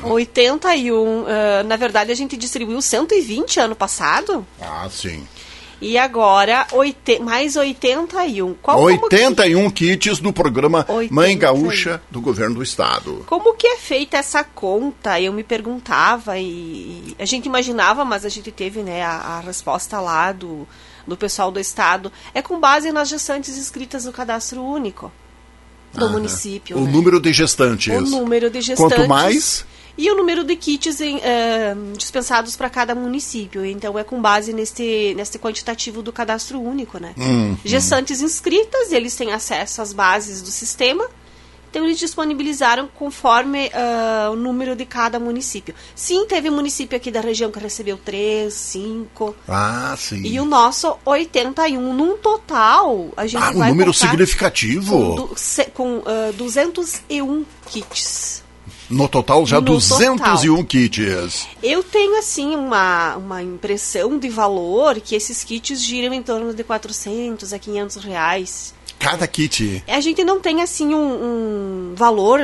81. Na verdade, a gente distribuiu 120 ano passado. Ah, sim. E agora, mais 81. 81 kits do programa Mãe Gaúcha do Governo do Estado. Como que é feita essa conta? Eu me perguntava e a gente imaginava, mas a gente teve, né, a resposta lá do pessoal do Estado. É com base nas gestantes inscritas no Cadastro Único do município. O número de gestantes. O número de gestantes. Quanto mais... E o número de kits dispensados para cada município. Então, é com base nesse quantitativo do Cadastro Único, né? Gestantes inscritas, eles têm acesso às bases do sistema. Então, eles disponibilizaram conforme o número de cada município. Sim, teve município aqui da região que recebeu 3, 5. Ah, sim. E o nosso, 81. Num total, a gente vai um número significativo. Com 201 kits. No total, já no 201 kits. Eu tenho, assim, uma impressão de valor que esses kits giram em torno de 400 a 500 reais. Cada kit? A gente não tem, assim, um valor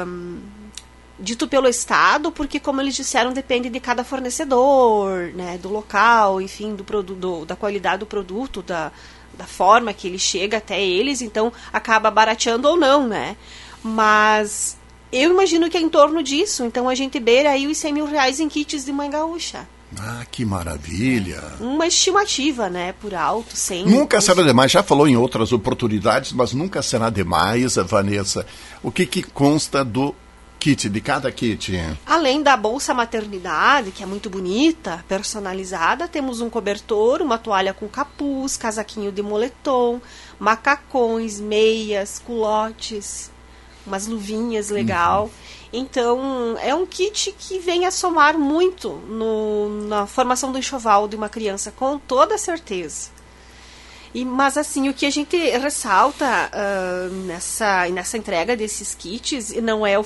dito pelo Estado, porque, como eles disseram, depende de cada fornecedor, né, do local, enfim, do produto, da qualidade do produto, da forma que ele chega até eles, então acaba barateando ou não, né? Mas... eu imagino que é em torno disso. Então, a gente beira aí os 100 mil reais em kits de Mãe Gaúcha. Ah, que maravilha. Uma estimativa, né, por alto, sempre. Nunca será demais. Já falou em outras oportunidades, mas nunca será demais, Vanessa. O que consta do kit, de cada kit? Além da bolsa maternidade, que é muito bonita, personalizada, temos um cobertor, uma toalha com capuz, casaquinho de moletom, macacões, meias, culotes... umas luvinhas legal. Então, é um kit que vem a somar muito na formação do enxoval de uma criança, com toda certeza. Mas, assim, o que a gente ressalta nessa entrega desses kits não é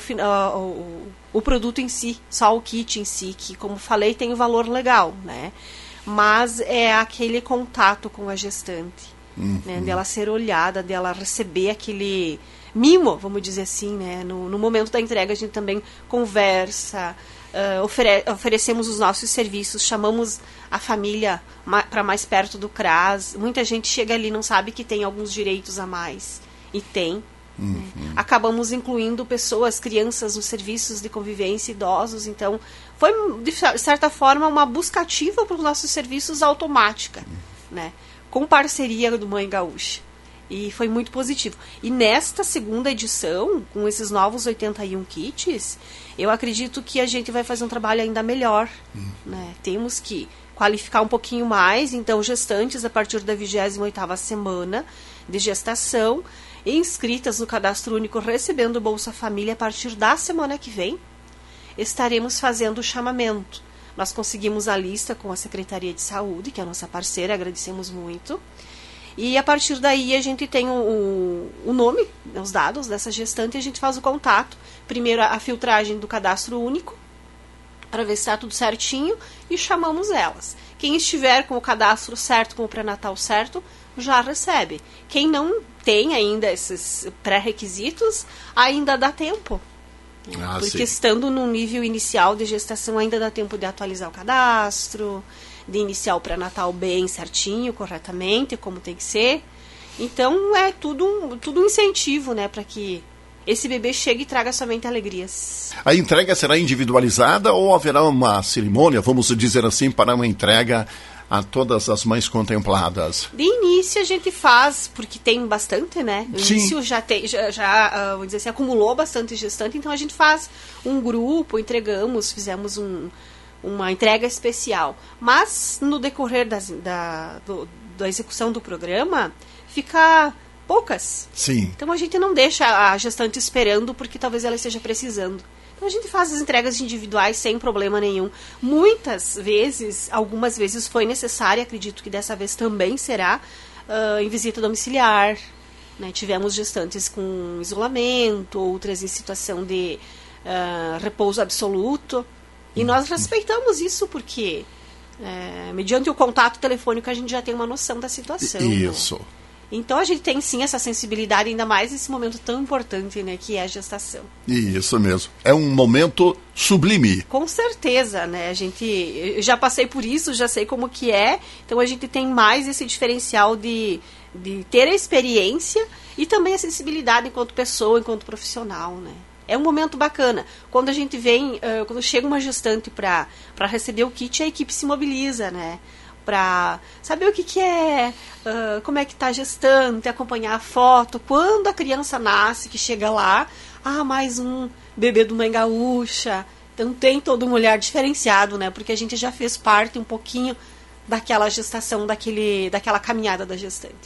o produto em si, só o kit em si, que, como falei, tem um valor legal, né? Mas é aquele contato com a gestante, né? Dela ser olhada, dela receber aquele... mimo, vamos dizer assim, né? No momento da entrega a gente também conversa, oferecemos os nossos serviços, chamamos a família para mais perto do CRAS. Muita gente chega ali e não sabe que tem alguns direitos a mais. E tem. Né? Acabamos incluindo crianças nos serviços de convivência, idosos. Então, foi, de certa forma, uma busca ativa para os nossos serviços automática, né? Com parceria do Mãe Gaúcha. E foi muito positivo. E nesta segunda edição, com esses novos 81 kits, eu acredito que a gente vai fazer um trabalho ainda melhor. Né? Temos que qualificar um pouquinho mais. Então, gestantes a partir da 28ª semana de gestação, inscritas no Cadastro Único, recebendo Bolsa Família a partir da semana que vem, estaremos fazendo o chamamento. Nós conseguimos a lista com a Secretaria de Saúde, que é a nossa parceira, agradecemos muito. E a partir daí a gente tem o nome, os dados dessa gestante, e a gente faz o contato. Primeiro a filtragem do Cadastro Único, para ver se está tudo certinho, e chamamos elas. Quem estiver com o cadastro certo, com o pré-natal certo, já recebe. Quem não tem ainda esses pré-requisitos, ainda dá tempo. Porque sim, estando no nível inicial de gestação, ainda dá tempo de atualizar o cadastro, de iniciar o pré-natal bem certinho, corretamente, como tem que ser. Então, é tudo um incentivo, né, para que esse bebê chegue e traga somente alegrias. A entrega será individualizada ou haverá uma cerimônia, vamos dizer assim, para uma entrega a todas as mães contempladas? De início a gente faz, porque tem bastante, né? No Sim. início vamos dizer assim, acumulou bastante gestante, então a gente faz um grupo, fizemos uma entrega especial. Mas no decorrer da execução do programa, fica poucas. Sim. Então a gente não deixa a gestante esperando, porque talvez ela esteja precisando. Então a gente faz as entregas individuais sem problema nenhum. Muitas vezes, algumas vezes foi necessário, acredito que dessa vez também será, em visita domiciliar. Né? Tivemos gestantes com isolamento, outras em situação de repouso absoluto. E nós respeitamos isso porque, mediante o contato telefônico, a gente já tem uma noção da situação. Isso. Né? Então a gente tem sim essa sensibilidade, ainda mais nesse momento tão importante, né, que é a gestação. Isso mesmo. É um momento sublime. Com certeza, né? Eu já passei por isso, já sei como que é. Então a gente tem mais esse diferencial de ter a experiência e também a sensibilidade enquanto pessoa, enquanto profissional, né? É um momento bacana. Quando a gente vem, quando chega uma gestante para receber o kit, a equipe se mobiliza, né? Para saber o que é, como é que está a gestante, acompanhar a foto. Quando a criança nasce, que chega lá, mais um bebê do Mãe Gaúcha. Então tem todo um olhar diferenciado, né? Porque a gente já fez parte um pouquinho daquela gestação, daquela caminhada da gestante.